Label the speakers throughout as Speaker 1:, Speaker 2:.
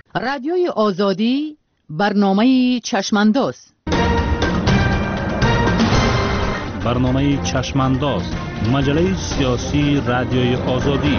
Speaker 1: رادیوی آزادی برنامه چشمانداز.
Speaker 2: برنامه چشمانداز، مجله سیاسی رادیوی آزادی.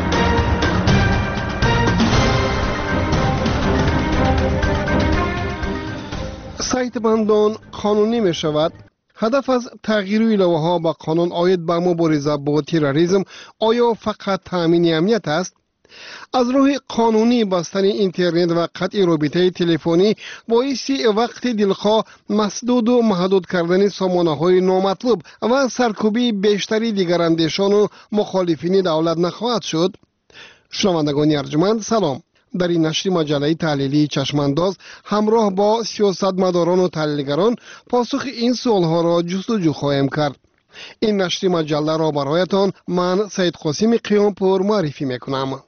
Speaker 3: سایت بندان قانونی می شود. هدف از تغییر ایلوه ها با قانون آید به مبارزه با تروریسم آیا فقط تامین امنیت است؟ از روی قانونی بستن اینترنت و قطع رابطه تلفنی باعث وقت دلخواه مسدود و محدود کردن سامانه های نامطلوب و سرکوبی بیشتری دیگر اندیشان و مخالفین دولت نخواهد شد. شنوندگان ارجمند سلام. در این نشر مجله تحلیلی چشمانداز همراه با سیاستمداران و تحلیلگران پاسخ این سوالها را جستجو خواهیم کرد. این نشر مجله را برایتان من سید قاسم قیامپور معرفی میکنم.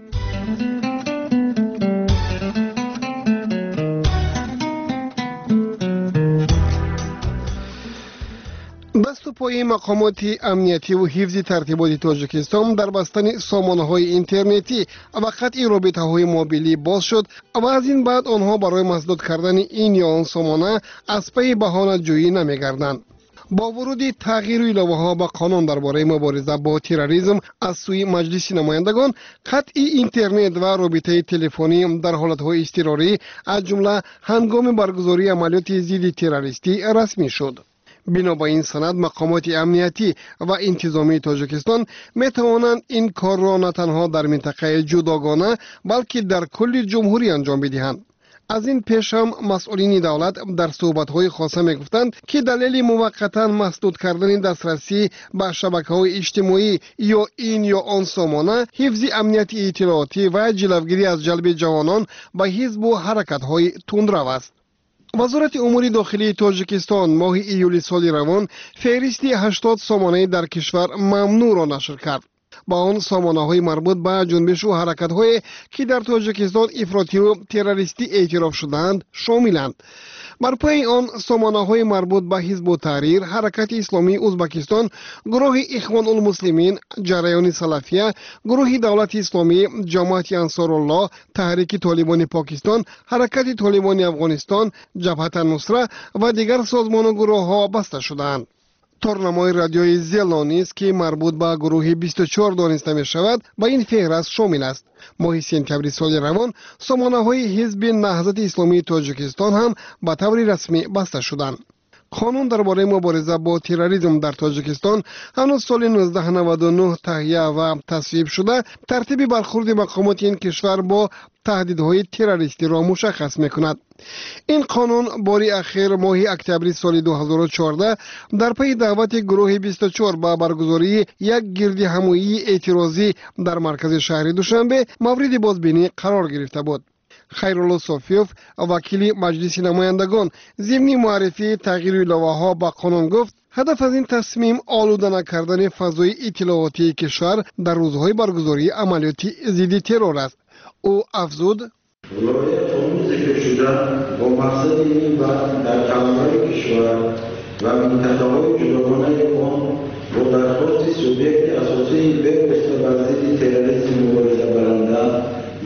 Speaker 3: دست و پای مقامات امنیتی و حفظ ترتیبات تاجیکستان در بستن سامانه های اینترنتی و قطع رابطه های موبیلی باز شد و از این بعد آنها برای مسدود کردن این یا آن سامانه از پی بهانه جویی نمی‌گردند. با ورود تغییر ایلوه ها با قانون درباره مبارزه با تروریسم از سوی مجلس نمایندگان، قطع اینترنت و رابطه تلفنی در حالت‌های اضطراری از جمله هنگام برگزاری عملیات ضد تروریستی رسمی شد. بنا به این سند مقامات امنیتی و انتظامی تاجیکستان می توانند این کار را نه تنها در منطقه جداگانه بلکه در کل جمهوری انجام بدهند. از این پیش هم مسئولین دولت در صحبت‌های خاصه می‌گفتند که دلیل موقتا مسدود کردن دسترسی به شبکه‌های اجتماعی یا این یا آن سامانه حفظ امنیت اطلاعاتی و جلوگیری از جلب جوانان به حزب و حرکت‌های تندرو است. وزارت امور داخلی تاجیکستان ماه ایول سال روان فهرست 80 سامانه در کشور ممنوع را نشر کرد. با آن سامانه های مربوط به جنبش و حرکت های که در تاجیکستان افراطی و تروریستی اعتراف شدند شاملند. بر پای آن سامانه های مربوط به حزب التحریر، حرکت اسلامی ازبکستان، گروه اخوان المسلمین، جریان سلفیه، گروه دولت اسلامی، جماعت انصارالله، تحریک طالبان پاکستان، حرکت طالبان افغانستان، جبهت النصره و دیگر سازمان و گروه ها بسته شدند. تورنمای رادیوی زیلانی است که مربوط به گروه 24 دانسته می شود با این فهرست شامل است. ماه سپتامبر سال روان سامانه های حزب نهضت اسلامی تاجیکستان هم به طور رسمی بسته شدند. قانون درباره مبارزه با تروریسم در تاجیکستان هنوز سال 1999 تهیه و تصویب شده ترتیب برخورد مقامات این کشور با تهدیدهای تروریستی را مشخص می‌کند. این قانون باری اخیر ماه اکتبر سال 2014 در پی دعوت گروه 24 با برگزاری یک گرد همایی اعتراضی در مرکز شهر دوشنبه مورد بازبینی قرار گرفته بود. خیرالله صافیوف وکیل مجلس نمایندگان ضمن معرفی تغییر ایلوه ها با قانون گفت هدف از این تصمیم آلوده نکردن فضای اطلاعاتی کشور در روزهای برگزاری عملیات ضد ترور است. او افزود
Speaker 4: ولایت آموز ذکر شده با مقصد این در کانون‌های کشور و منطقه‌های جداگانه آن با درخواست سوبیکت اساسی بپسته بر ضد تروریسم مبارزه برنده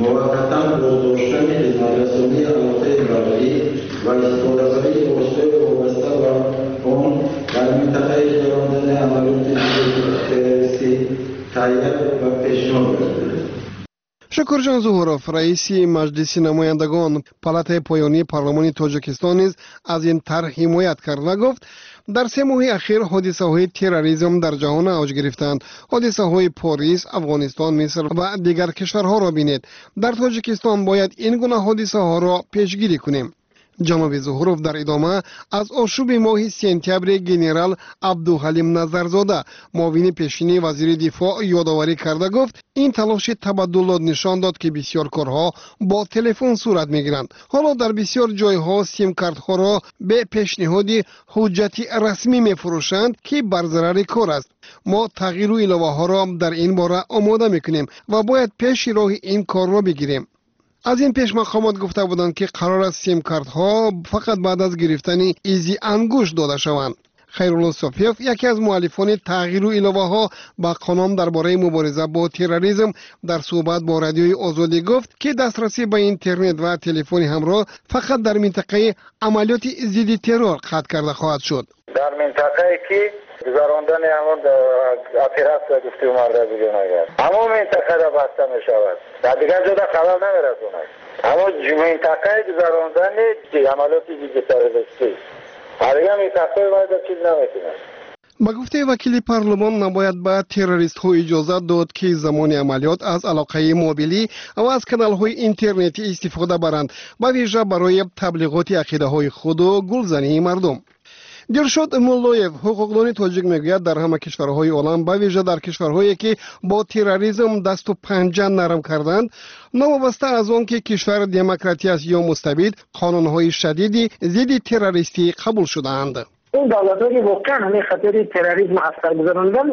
Speaker 4: موقتا بازداشتن خدمترسانی علاقه مردی و استفاده‌های واسطه وابسته و آن در منطقه اجرا کردن عملیات تروریستی تهیه و پیشنهاد کرده.
Speaker 3: شکرجان ظهوروف رئیس مجلس نمایندگان پالاتای پایانی پارلمان تاجیکستان نیز از این طرح حمایت کرد و گفت در 3 ماه اخیر حادثه های تروریسم در جهان اوج گرفتند. حادثه های پاریس، افغانستان، مصر و دیگر کشورها را بینید. در تاجیکستان باید این گونه حادثه ها را پیشگیری کنیم. جناب ظهوروف در ادامه از آشوب ماه سپتامبر گنرال عبدالحلیم نظرزاده معاون پیشین وزیر دفاع یادآوری کرده گفت این تلاش تبادل نشان داد که بسیار کارها با تلفن صورت میگیرند. حالا در بسیار جایها سیم کارت ها را به پیشنهاد حجتی رسمی میفروشند که بر ضرر کار است. ما تغییر ایلوه ها را در این باره آماده میکنیم و باید پیش راه این کار را بگیریم. از این پیش مقامات گفته بودند که قرار است سیم کارت ها فقط بعد از گرفتن ایزی انگشت داده شوند. خیرالله صوفیف یکی از مؤلفان تغییر و الهه‌ها با قانون درباره مبارزه با تروریسم در صحبت با رادیوی آزادی گفت که دسترسی به اینترنت و تلفن همراه فقط در منطقه عملیات ضد ترور قطع کرده خواهد شد.
Speaker 5: در منطقه‌ای که گذراندن همون اپراسیون گفته مرده بجنگه همون منطقه را بسته می شود در دیگر جدا خبر نمیرسوند. همون منطقه گذراندن عملیات ضد تروریستی دیگر منطقه باید چیز نمیتونه.
Speaker 3: با گفته وکیل پارلمان نباید به تروریست ها اجازه داد که زمان عملیات از علاقه موبیلی و از کانال های اینترنتی استفاده برند با ویژه برای تبلیغات عقیده های خود و گلزنی مردم. دلشاد مولویف حقوقدان تاجیک میگوید در همه کشورهای عالم با ویژه در کشورهایی که با تروریسم دست و پنجه نرم کردند نوابسته از آن که کشور دموکراتی است یا مستبد قانونهای شدیدی ضد تروریستی قبول شدهاند.
Speaker 6: این دولت‌های واقعا همین خطر تروریسم اثر گذراندن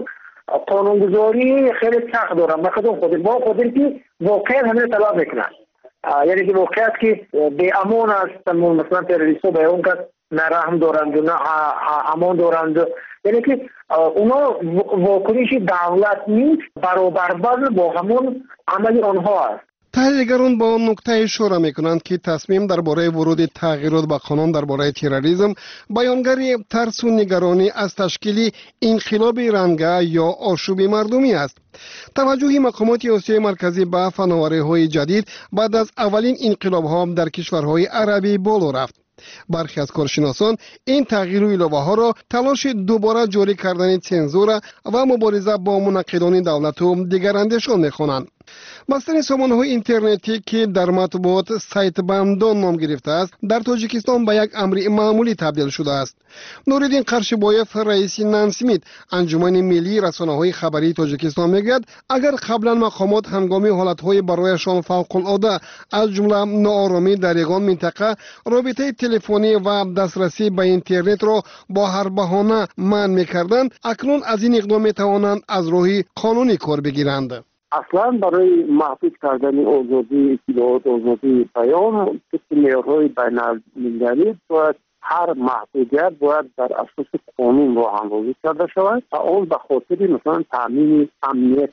Speaker 6: قانونگذاری خیلی سخت دارن بخاطر خودی که واقعا همین طلب میکنن یعنی که واقعیت که به امان است مثلا تروریست‌ها به اون کس نه رحم دارند و نه امان دارند یعنی که اونا واکنش دولت نیست برابر با همون عمل آنها است.
Speaker 3: تحلیلگران با آن نکته اشاره میکنند که تصمیم درباره ورود تغییرات به قانون درباره تروریسم بیانگر ترس و نگرانی از تشکیل انقلاب رنگه یا آشوب مردمی است. توجه مقامات آسیای مرکزی به فناوری‌های جدید بعد از اولین انقلاب‌ها در کشورهای عربی بالا رفت. برخی از کارشناسان این تغییر و الهه‌ها را تلاش دوباره جاری کردن سانسور و مبارزه با منقدان دولت و دیگر اندیشان می‌خوانند. بستن سامانه‌های اینترنتی که در مطبوعات سایت بندان نام گرفته است در تاجیکستان به یک امر معمولی تبدیل شده است. نوردین قرشبایف رئیس نانسمیت انجمن ملی رسانه‌های خبری تاجیکستان میگوید اگر قبلا مقامات هنگامی حالت‌های برایشان فوق‌العاده از جمله ناآرامی در یگان منطقه رابطه تلفنی و دسترسی به اینترنت را با هر بهانه منع می‌کردند اکنون از این اقدام می‌توانند از راه قانونی کار بگیرند.
Speaker 6: اصلا برای محفوظ کردن آزادی اطلاعات آزادی بیان معیارهای بین‌المللی باید هر محدودیت باید در اساس قانون راه‌اندازی کرده شود و آن به خاطر مثلا تامین امنیت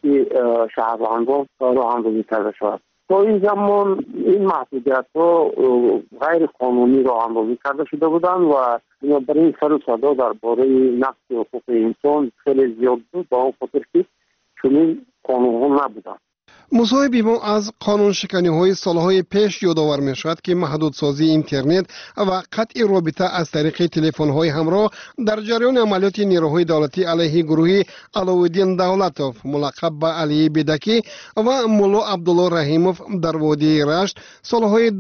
Speaker 6: شهروندان راه‌اندازی کرده شود. تا این زمان این محدودیت ها غیر قانونی راه‌اندازی کرده شده بودند و بنابراین سر و صدا درباره نقض حقوق انسان خیلی زیاد بود با اون خاطر که چنین قانون نبودن.
Speaker 3: مصاحبه ما از قانون شکنی های سالهای پیش یادآور می شود که محدودسازی اینترنت و قطع رابطه از طریق تلفن های همراه در جریان عملیات نیروهای دولتی علیه گروه علاءالدین دولتوف ملقب به علی بدکی و مولا عبدالله رحیموف در وادی رشت سالهای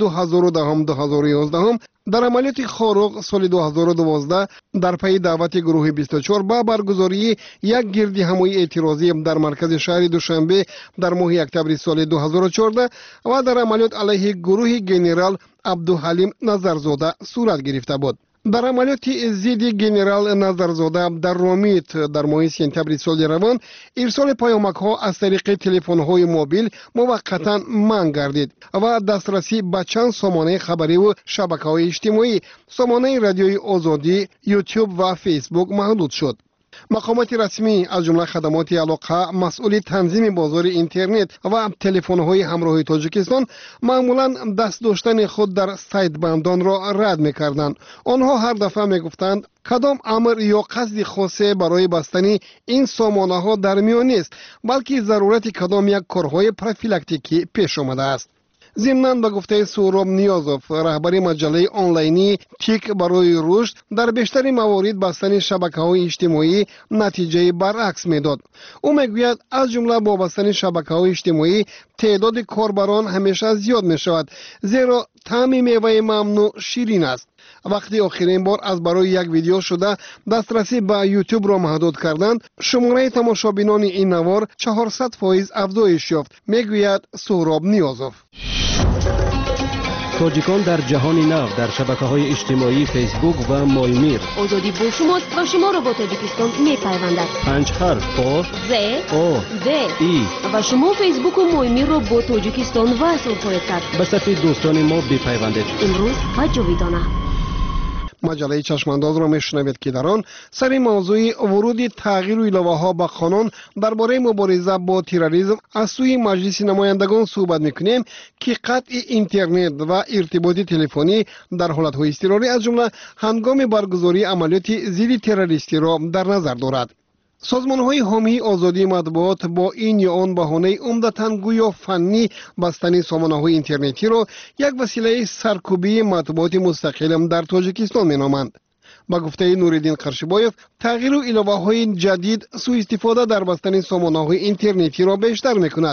Speaker 3: 2010-2011 در عملیات خاروق سال 2012 در پی دعوت گروه 24 با برگزاری یک گردی همایی اعتراضی در مرکز شهر دوشنبه در ماه اکتبر سال 2014 و در عملیات علیه گروه گنرال عبدالحلیم نظرزاده صورت گرفته بود. در عملیات ضد گنرال نظرزاده در رامیت در ماه سپتامبر سال روان ارسال پیامک ها از طریق تلفن های موبیل موقتا منع گردید و دسترسی به چند سامانه خبری و شبکه های اجتماعی سامانه رادیوی آزادی، یوتیوب و فیسبوک محدود شد. مقامات رسمی از جمله خدمات علاقه مسئول تنظیم بازار اینترنت و تلفن‌های همراه تاجیکستان معمولا دست داشتن خود در سایت بندان را رد می‌کردند. آنها هر دفعه می‌گفتند کدام امر یا قصد خاصه برای بستن این سامانه‌ها در میان نیست بلکه ضرورت کدام یک کارهای پروفیلاکتیکی پیش آمده است. ضمناً به گفته سهراب نیازوف رهبر مجله آنلاینی تیک برای رشد در بیشتر موارد بستن شبکه‌های اجتماعی نتیجه برعکس میداد. او میگوید از جمله با بستن شبکه‌های اجتماعی تعداد کاربران همیشه زیاد می شود زیرا طعم میوه ممنوع شیرین است. وقتی آخرین بار از برای یک ویدیو شده دسترسی به یوتیوب را محدود کردند شماره تماشابینان این نوار 400% افزایش یافت میگوید سهراب نیازوف.
Speaker 7: تاجیکان در جهان نو در شبکه‌های اجتماعی فیسبوک و مایمیر
Speaker 8: آزادی با شماست و شما را با تاجیکستان می‌پیوندد.
Speaker 7: 5 حرف با
Speaker 8: ز
Speaker 7: او
Speaker 8: د
Speaker 7: ای
Speaker 8: و شما فیسبوک و مایمیر را با تاجیکستان وصل خواهید کرد.
Speaker 7: به صفحه دوستان ما بپیوندید.
Speaker 8: امروز و جاویدانه.
Speaker 3: مجله چشمانداز را میشنوید که در آن سر موضوع ورود تغییر و ایله‌ها به قانون درباره مبارزه با تروریسم از سوی مجلس نمایندگان صحبت میکنیم که قطع اینترنت و ارتباط تلفنی در حالت‌های اضطراری از جمله هنگام برگزاری عملیات ضد تروریستی را در نظر دارد. سازمان‌های حامی آزادی مطبوعات با این یا آن بهانه عمدتاً گویا فنی بستن سامانه‌های اینترنتی را یک وسیله سرکوبی مطبوعات مستقل در تاجیکستان می‌نامند. با گفته نوریدین قرشبایف، تغییر و ایله‌های جدید سوء استفاده در بستن سامانه‌های اینترنتی را بیشتر می‌کند.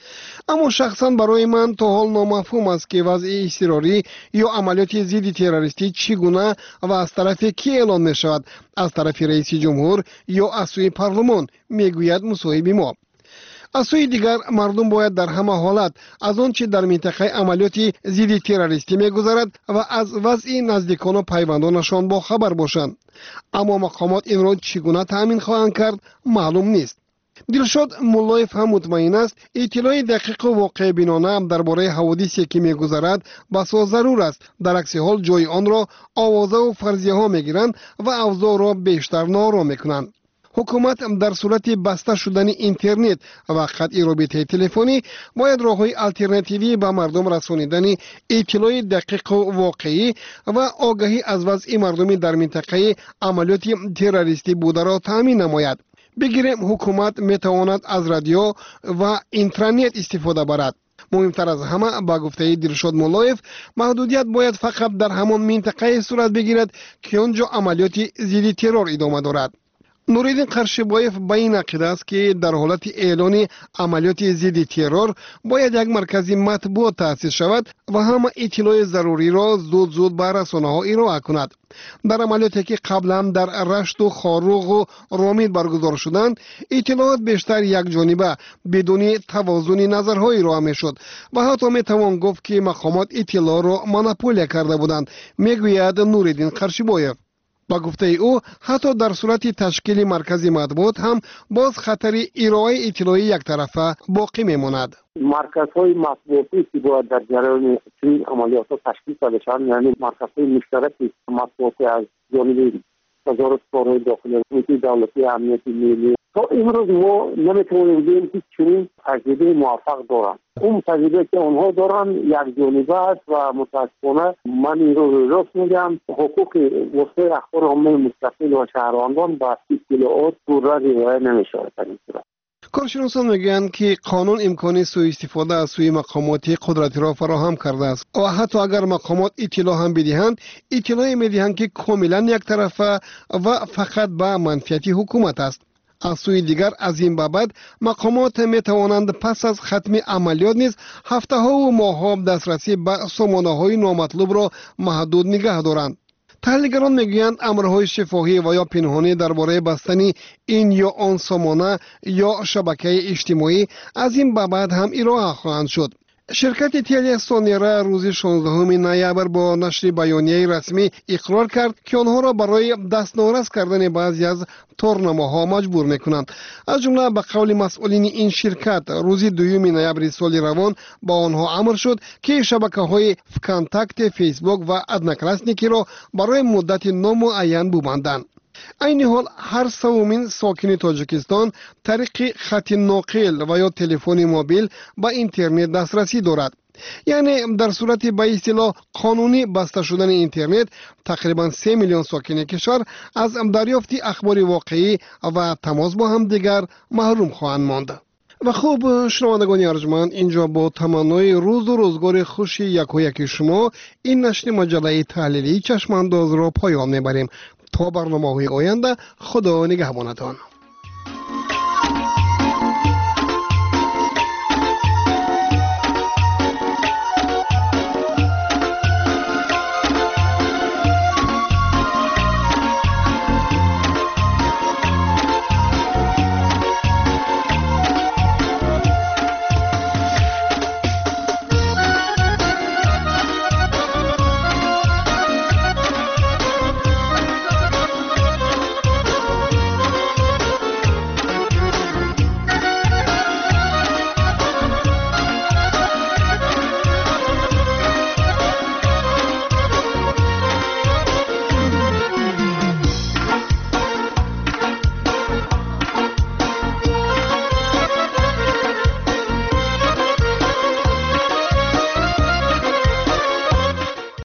Speaker 3: اما شخصا برای من تا حال نامفهوم است که وضع اضطراری یا عملیات ضد تروریستی چگونه و از طرف کی اعلان می شود، از طرف رئیس جمهور یا از سوی پارلمان، میگوید مصاحب ما. از سوی دیگر مردم باید در همه حالت از آنچه در منطقه عملیات ضد تروریستی میگذرد و از وضع نزدیکان و پیوندانشان با خبر باشند. اما مقامات این را چگونه تأمین خواهند کرد معلوم نیست. دلشاد مولایف هم مطمئن است اطلاع دقیق و واقع بینانه درباره حوادثی که میگذرد بسا ضرور است. در عکس حال جای آن را آوازه و فرضیه ها میگیرند و اوضاع را بیشتر ناروا میکنند. حکومت در صورت بسته شدن اینترنت و قطع رابطه تلفنی باید راه‌های آلترناتیوی به مردم رسانیدن اطلاع دقیق و واقعی و آگاهی از وضع مردم در منطقه عملیات تروریستی بوده را تامین نماید. بگیریم حکومت میتواند از رادیو و اینترنت استفاده برد. مهمتر از همه با گفته دلشاد مولایف، محدودیت باید فقط در همان منطقه صورت بگیرد که آنجا عملیات ضد ترور ادامه دارد. نوریدین قرشبایف به این عقیده است که در حالت اعلان عملیات ضد ترور باید یک مرکز مطبوعات تأسیس شود و همه اطلاع ضروری را زود به رسانه‌ها ارائه کند. در عملیاتی که قبلا در رشت و خاروغ و رامید برگزار شدند، اطلاعات بیشتر یک جانبه بدون توازن نظرهای ارائه میشد و حتی میتوان گفت که مقامات اطلاع را مونوپول کرده بودند، میگوید نوریدین قرشبایف. با گفته او حتی در صورت تشکیل مرکز مطبوعات هم باز خطر ارائه اطلاعی یک طرفه باقی میماند.
Speaker 6: مرکزهای مطبوعاتی که باید در جریان چنین عملیات تشکیل شده شوند، یعنی مرکزهای مشترک مطبوعاتی از جانب وزارت کارهای داخلی، کمیته دولتی امنیت ملی، تا امروز ما نمیتونیم بگیم که چنین تجربه موفق دارند. اون تجربه که آنها دارن یک جانبه است و متاسفانه من این رو راست میگم، حقوق وسایل اخبار عامه مستقل و شهروندان با اطلاعات پورا رعایت نمی‌شود.
Speaker 3: کارشناسان میگویند که قانون امکان سوء استفاده از سوی مقامات قدرتی را فراهم کرده است و حتی اگر مقامات اطلاع هم بدهند، اطلاع میدهند که کاملا یک طرفه و فقط به منفعت حکومت است. از سوی دیگر از این بابت مقامات می توانند پس از ختم عملیات نیز هفته ها و ماه ها دسترسی به سامانه های نامطلوب را محدود نگه دارند. تحلیلگران میگویند امرهای شفاهی و یا پنهانی درباره بستن این یا آن سامانه یا شبکه اجتماعی از این بابت هم ارائه خواهند شد. شرکت تیلی سونیرا روز 16 نوامبر با نشر بیانیه رسمی اقرار کرد که آنها را برای دستنارس کردن بعضی از تورنماها مجبور میکنند. از جمله به قول مسئولین این شرکت روز 2 نوامبر سال روان با آنها امر شد که شبکه‌های کانتاکت، فیسبوک و ادناکلاسنیکی را برای مدت نامعین ببندند. این حال هر سومین ساکن تاجیکستان طریق خط ناقل و یا تلفن موبیل با اینترنت دسترسی دارد. یعنی در صورت به اصطلاح قانونی بسته شدن اینترنت، تقریبا 3 میلیون ساکن کشور از دریافت اخبار واقعی و تماس با هم دیگر محروم خواهند ماند. و خوب شنوندگان ارجمند، اینجا با تمنای روز و روزگار خوش یک و یک شما این نشر مجله تحلیلی چشمانداز را پایان میبریم. تا برنامه‌های آینده، خدا نگهبانتان.